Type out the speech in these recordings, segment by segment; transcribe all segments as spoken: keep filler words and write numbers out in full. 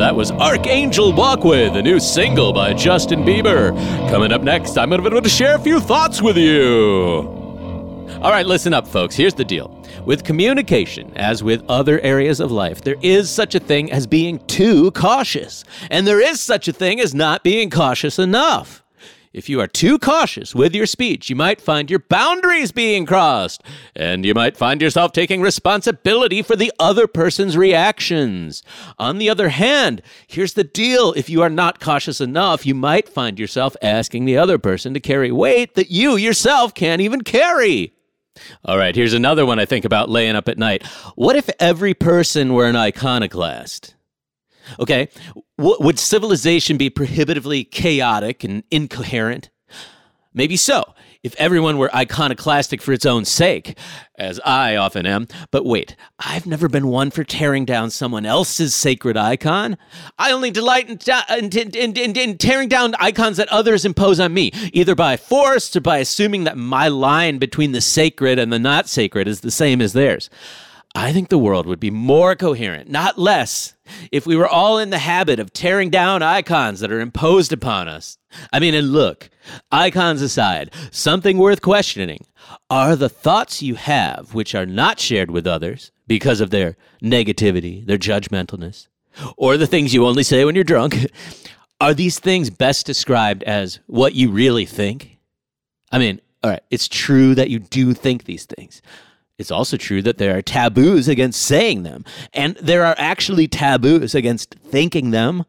that was Archangel Walkway, the new single by Justin Bieber. Coming up next, I'm going to share a few thoughts with you. All right, listen up, folks. Here's the deal. With communication, as with other areas of life, there is such a thing as being too cautious, and there is such a thing as not being cautious enough. If you are too cautious with your speech, you might find your boundaries being crossed, and you might find yourself taking responsibility for the other person's reactions. On the other hand, here's the deal. If you are not cautious enough, you might find yourself asking the other person to carry weight that you yourself can't even carry. All right, here's another one I think about laying up at night. What if every person were an iconoclast? Okay, w- would civilization be prohibitively chaotic and incoherent? Maybe so, if everyone were iconoclastic for its own sake, as I often am. But wait, I've never been one for tearing down someone else's sacred icon. I only delight in, in, in, in, in tearing down icons that others impose on me, either by force or by assuming that my line between the sacred and the not sacred is the same as theirs. I think the world would be more coherent, not less, if we were all in the habit of tearing down icons that are imposed upon us. I mean, and look, icons aside, something worth questioning are the thoughts you have which are not shared with others because of their negativity, their judgmentalness, or the things you only say when you're drunk. Are these things best described as what you really think? I mean, all right, it's true that you do think these things. It's also true that there are taboos against saying them, and there are actually taboos against thinking them.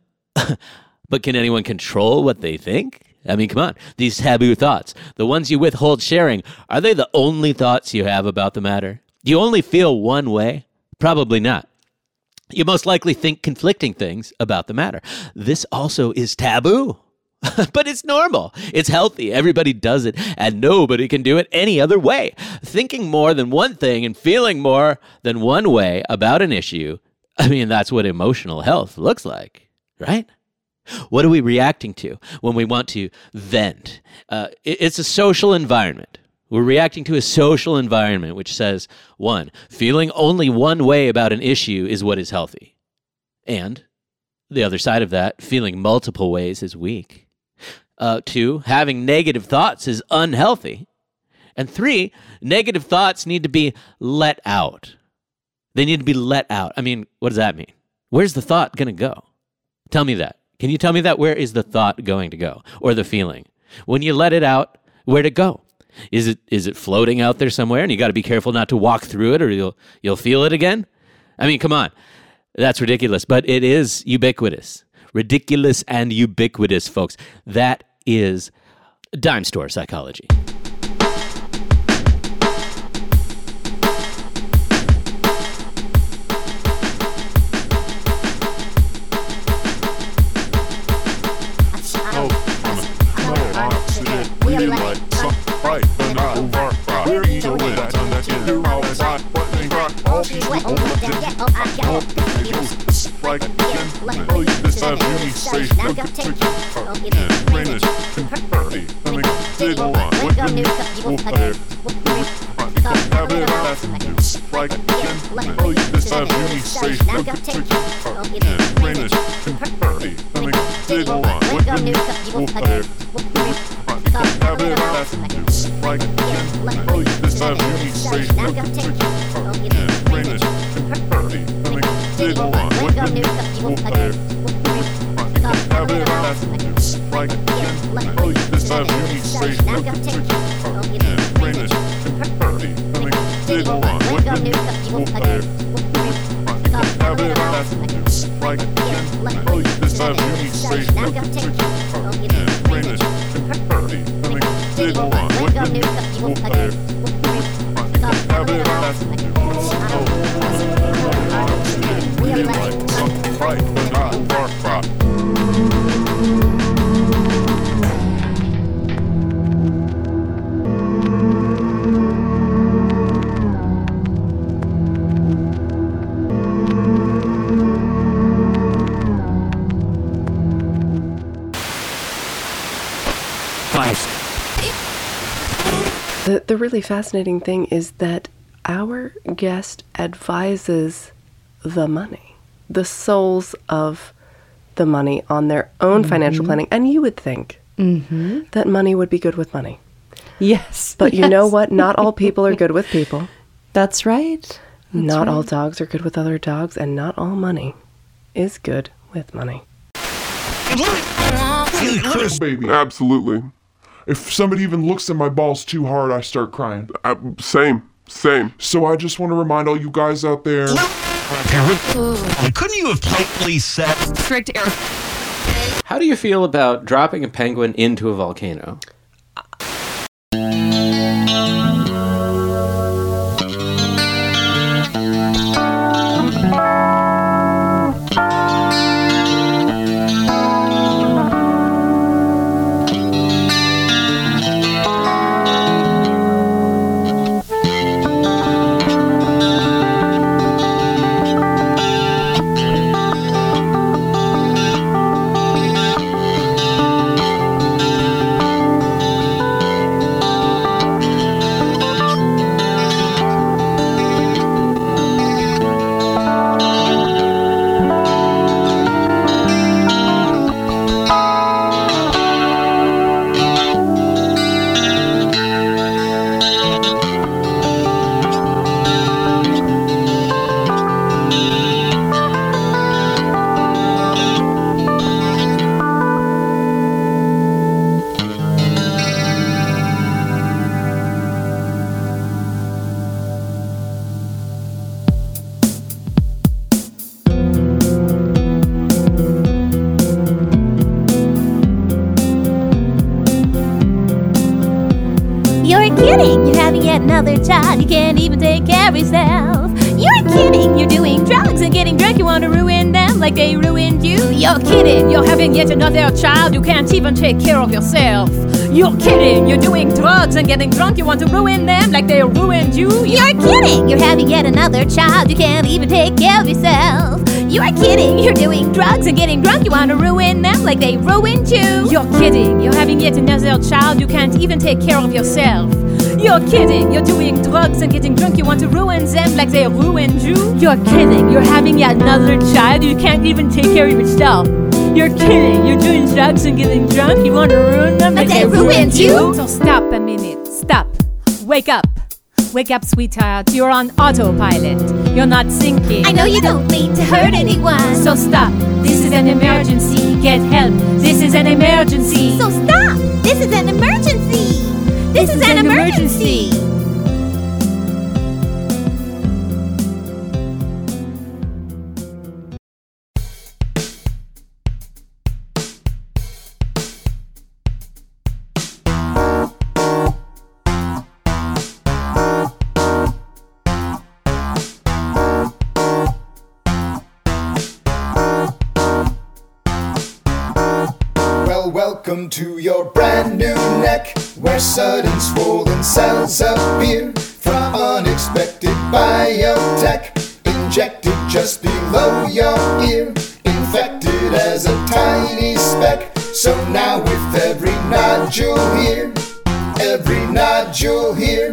But can anyone control what they think? I mean, come on, these taboo thoughts, the ones you withhold sharing, are they the only thoughts you have about the matter? Do you only feel one way? Probably not. You most likely think conflicting things about the matter. This also is taboo. But it's normal. It's healthy. Everybody does it, and nobody can do it any other way. Thinking more than one thing and feeling more than one way about an issue, I mean, that's what emotional health looks like, right? What are we reacting to when we want to vent? Uh, it's a social environment. We're reacting to a social environment which says, one, feeling only one way about an issue is what is healthy. And the other side of that, feeling multiple ways is weak. Uh, two, having negative thoughts is unhealthy. And three, negative thoughts need to be let out. They need to be let out. I mean, what does that mean? Where's the thought going to go? Tell me that. Can you tell me that? Where is the thought going to go? Or the feeling? When you let it out, where'd it go? Is it is it floating out there somewhere, and you got to be careful not to walk through it, or you'll you'll feel it again? I mean, come on. That's ridiculous, but it is ubiquitous. Ridiculous and ubiquitous, folks. That is dime store psychology. Like again, oh, this I've really safe. Now go take it. Yeah, rain is party. I mean, did one. What the new will play? Have it last. Like again, oh, this I've really safe. Now go take it. Yeah, rain is party. I mean, did one. What the new will play? Have it last. Like again, oh, this I've really safe. Now go take it. Yeah, rain is party. I mean, did one. What the new will play? Have it last. Like again, oh, this I've really safe. Now go take it. Yeah, rain is party. I mean, did one. What the new will play? Have it last. Like again, oh, this I've really safe. Now go take it. Yeah, rain is party. I mean, did one. What the new will play? Have it last. We like something right, but not dark rock. The, the really fascinating thing is that our guest advises the money, the souls of the money on their own mm-hmm. financial planning. And you would think mm-hmm. that money would be good with money. Yes. But yes. you know what? Not all people are good with people. That's right. That's not right. all dogs are good with other dogs, and not all money is good with money. Chris, baby. Absolutely. If somebody even looks at my balls too hard, I start crying. Uh, same, same. So I just want to remind all you guys out there. Couldn't you have politely said? Strict air. How do you feel about dropping a penguin into a volcano? You're kidding, you're having yet another child, you can't even take care of yourself. You're kidding, you're doing drugs and getting drunk, you want to ruin them like they ruined you. You're kidding, you're having yet another child, you can't even take care of yourself. You're kidding, you're doing drugs and getting drunk, you want to ruin them like they ruined you. You're kidding, you're having yet another child, you can't even take care of yourself. You're kidding, you're doing drugs and getting drunk, you want to ruin them like they ruined you. You're kidding, you're having yet another child, you can't even take care of yourself. You're kidding, you're doing drugs and getting drunk, you want to ruin them like they ruined you. You're kidding, you're having yet another child, you can't even take care of yourself. You're kidding, you're doing drugs and getting drunk, you want to ruin them like, like they, they ruined you. So stop a minute, stop, wake up. Wake up, sweetheart, you're on autopilot. You're not thinking. I know you don't mean to hurt anyone. So stop, this is an emergency. Get help, this is an emergency. So stop, this is an emergency. This, this is, is an, an emergency. emergency. Welcome to your brand new neck, where sudden swollen cells appear from unexpected biotech, injected just below your ear, infected as a tiny speck. So now with every nodule here, every nodule here,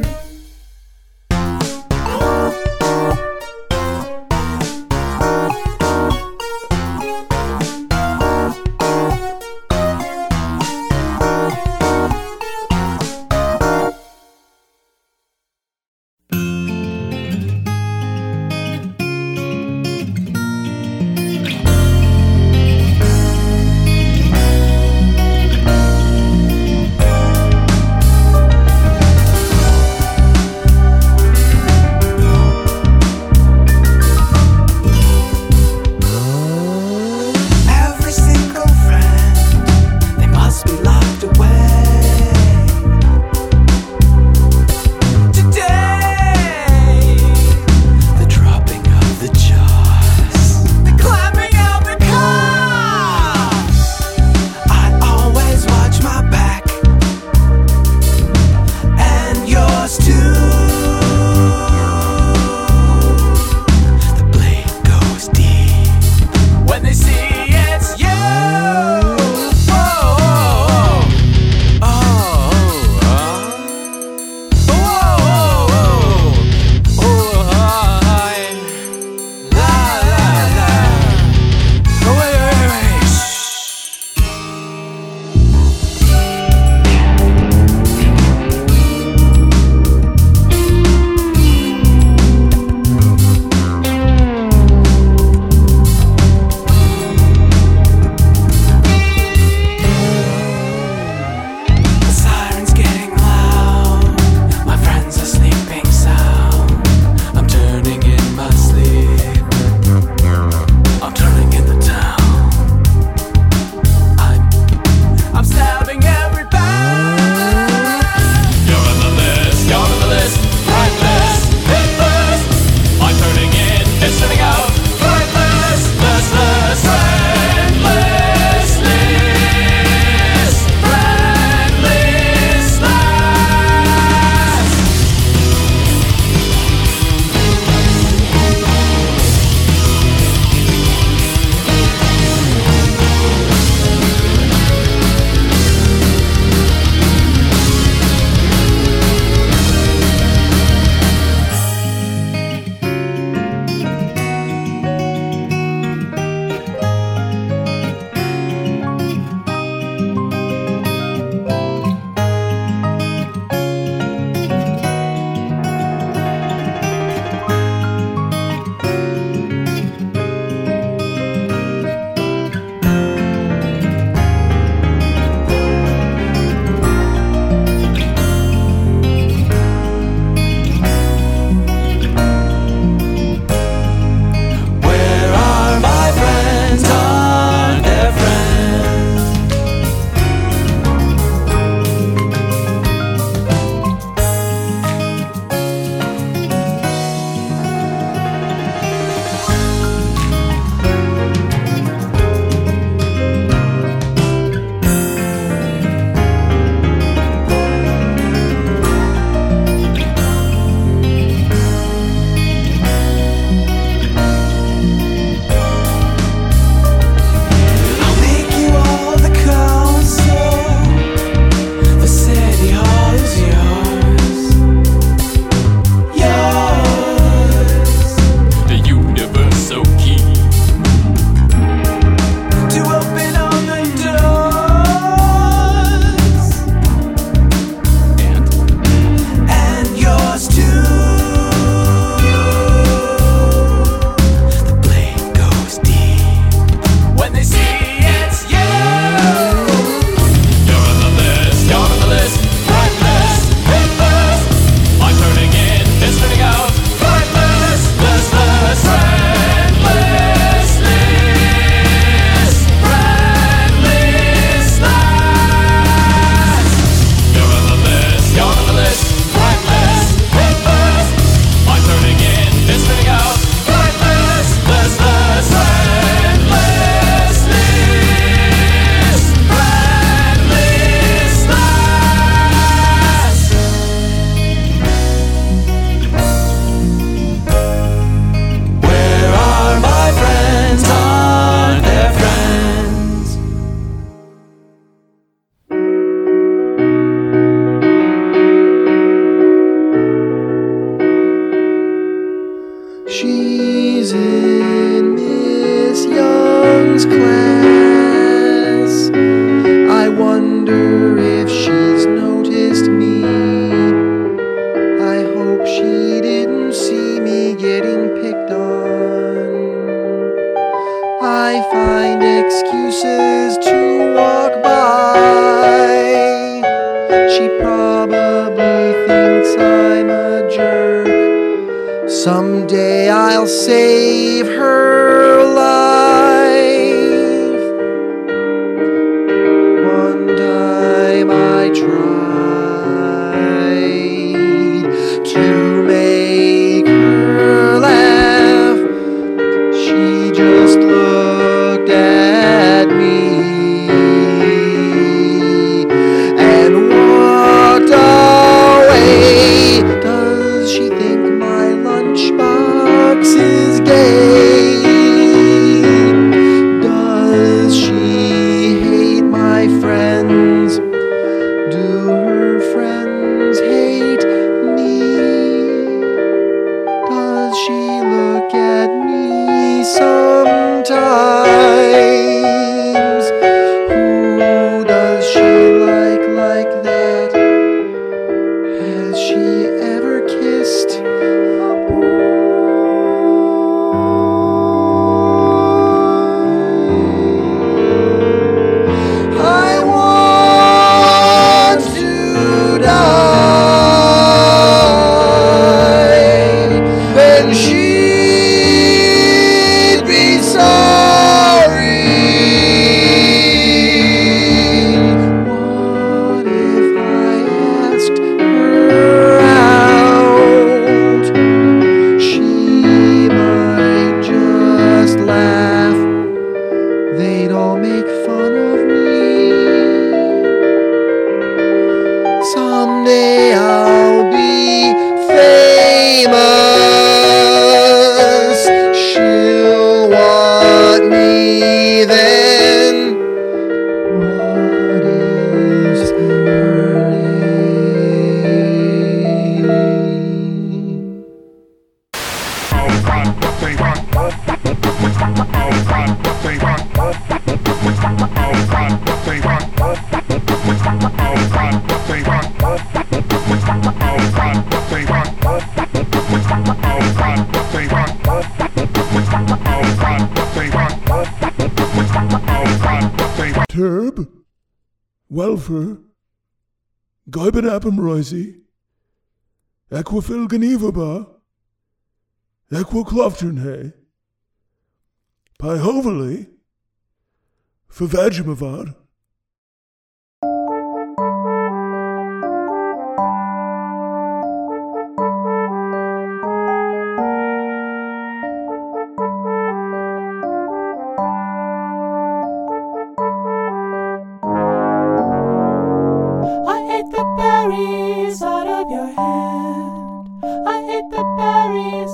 dance class. I wonder if she's noticed me. I hope she didn't see me getting picked on. I find excuses to walk by. She probably thinks I'm a jerk. Someday I'll save her life. One time I tried to make her laugh. She just looked at me and walked away. Does she think my lunchbox is gay? Does she hate my friends? Do her friends hate me? Does she look at me sometimes? Who does she like like that? Has she ever kissed a boy? I want to die, then she'd be sorry. What if I asked her out? She might just laugh. They'd all make fun of me. Someday I'll be famous. She'll want me then. What is her name? Terb, Welfer, Gaiben Appam Roisey, Equifil Ganevaba, Equa Clofternhay, Pi Hovely, Favajimavad. I ate the berries out of your hand. I ate the berries.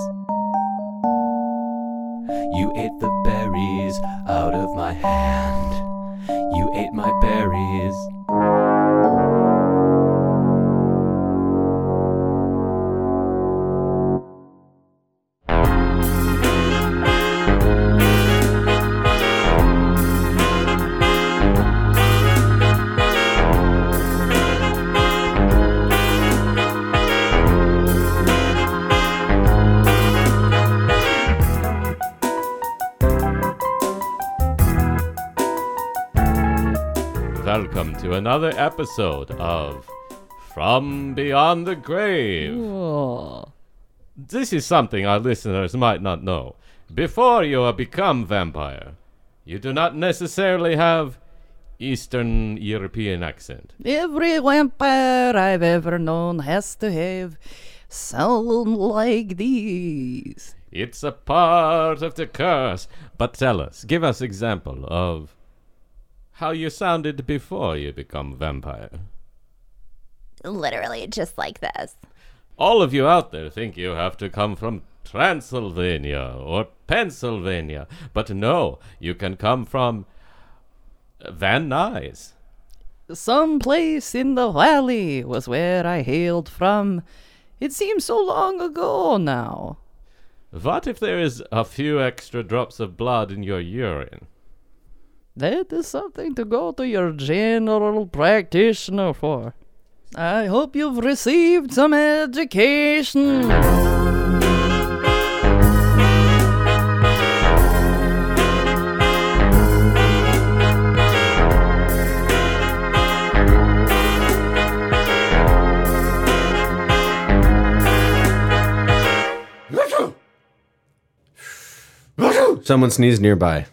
You ate the berries out of my hand. You ate my berries. Welcome to another episode of From Beyond the Grave. This is something our listeners might not know. Before you have become vampire, you do not necessarily have Eastern European accent. Every vampire I've ever known has to have sound like these. It's a part of the curse. But tell us, give us example of how you sounded before you become vampire. Literally just like this. All of you out there think you have to come from Transylvania or Pennsylvania, but no, you can come from Van Nuys. Some place in the valley was where I hailed from. It seems so long ago now. What if there is a few extra drops of blood in your urine? That is something to go to your general practitioner for. I hope you've received some education. Someone sneezed nearby.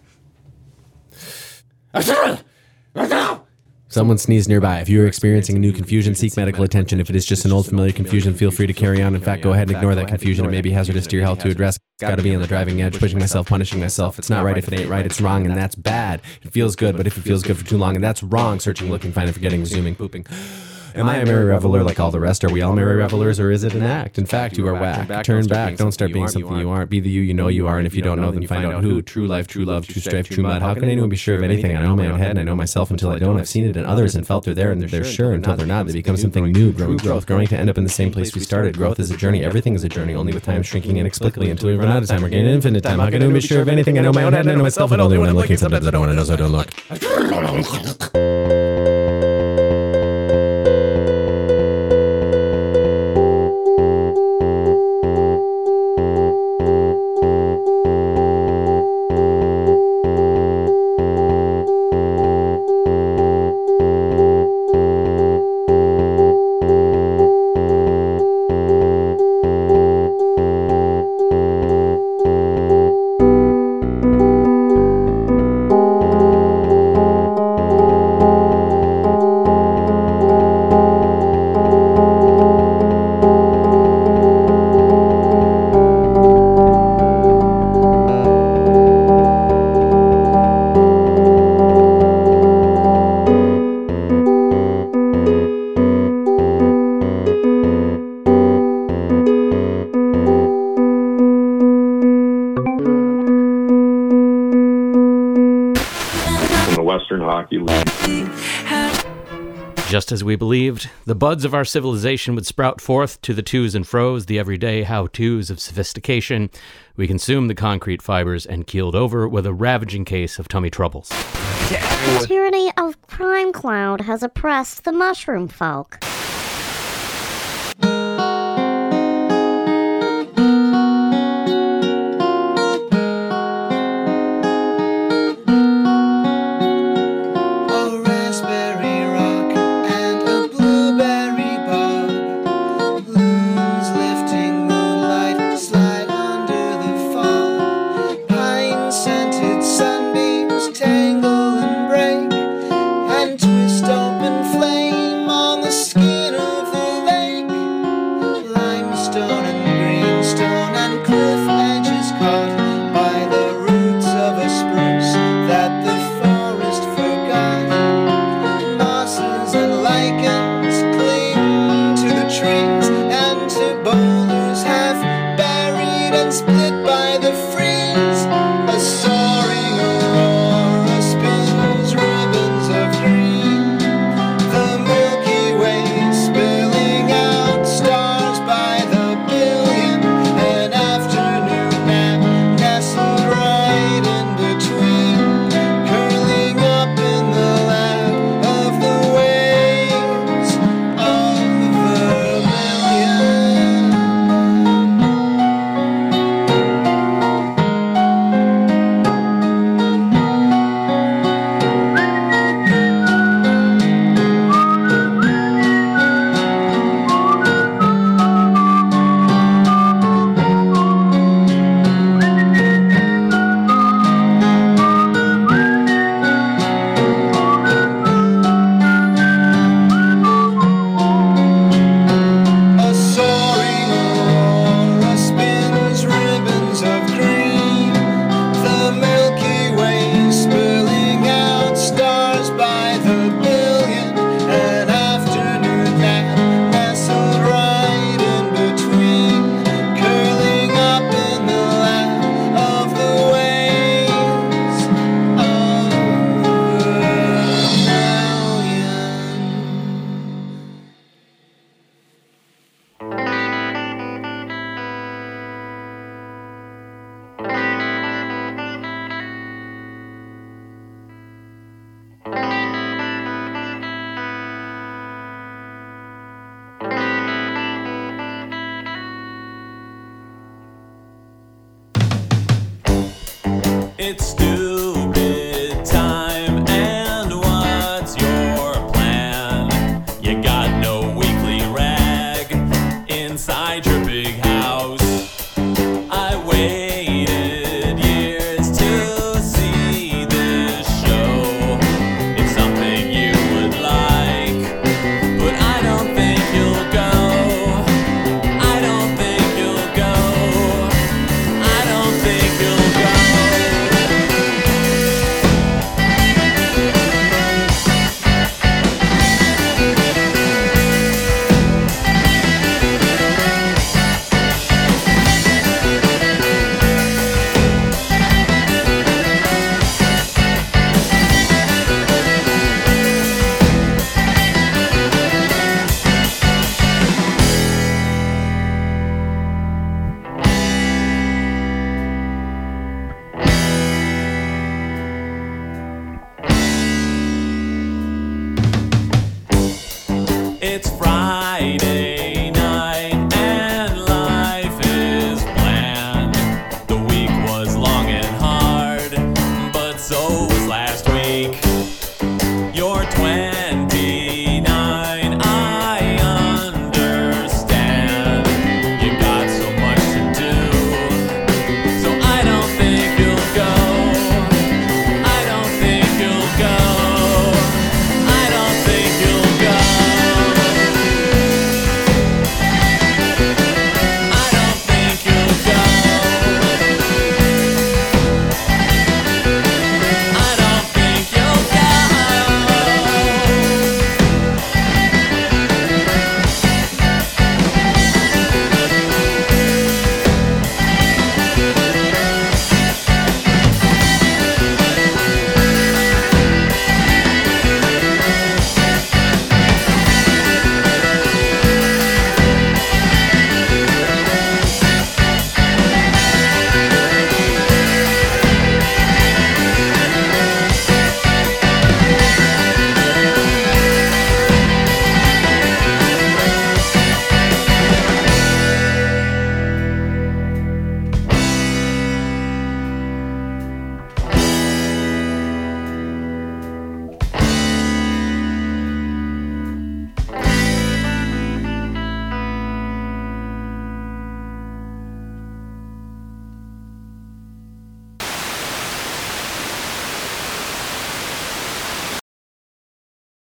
Someone sneezed nearby. If you are experiencing a new confusion, seek medical attention. If it is just an old familiar confusion, feel free to carry on. In fact, go ahead and ignore that confusion. It may be hazardous to your health to address. Got to be on the driving edge, pushing myself, punishing myself. It's not right if it ain't right, it's wrong, and that's bad. It feels good, but if it feels good for too long, and that's wrong. Searching, looking, finding, forgetting, resuming, pooping. Am I a merry reveler like all the rest? Are we all merry revelers, or is it an act? In fact, you are whack. Turn back. Don't start being something you aren't. Be the you you know you are, and if you don't know, then find out who. True life, true love, true strife, true mud. How can anyone be sure of anything? I know my own head, and I know myself until I don't. I've seen it in others and felt they're there, and they're sure until they're not. They become something new, growing growth, growing to end up in the same place we started. Growth is a journey. Everything is a journey, only with time shrinking inexplicably until we run out of time or gain infinite time. How can anyone be sure of anything? I know my own head, and I know myself, and only when I'm looking. Sometimes I don't want to know, so I don't look. Just as we believed, the buds of our civilization would sprout forth to the to's and fro's, the everyday how-to's of sophistication. We consumed the concrete fibers and keeled over with a ravaging case of tummy troubles. The tyranny of Crime Cloud has oppressed the mushroom folk. Tangle and break and twist open flame on the skin. it's stupid.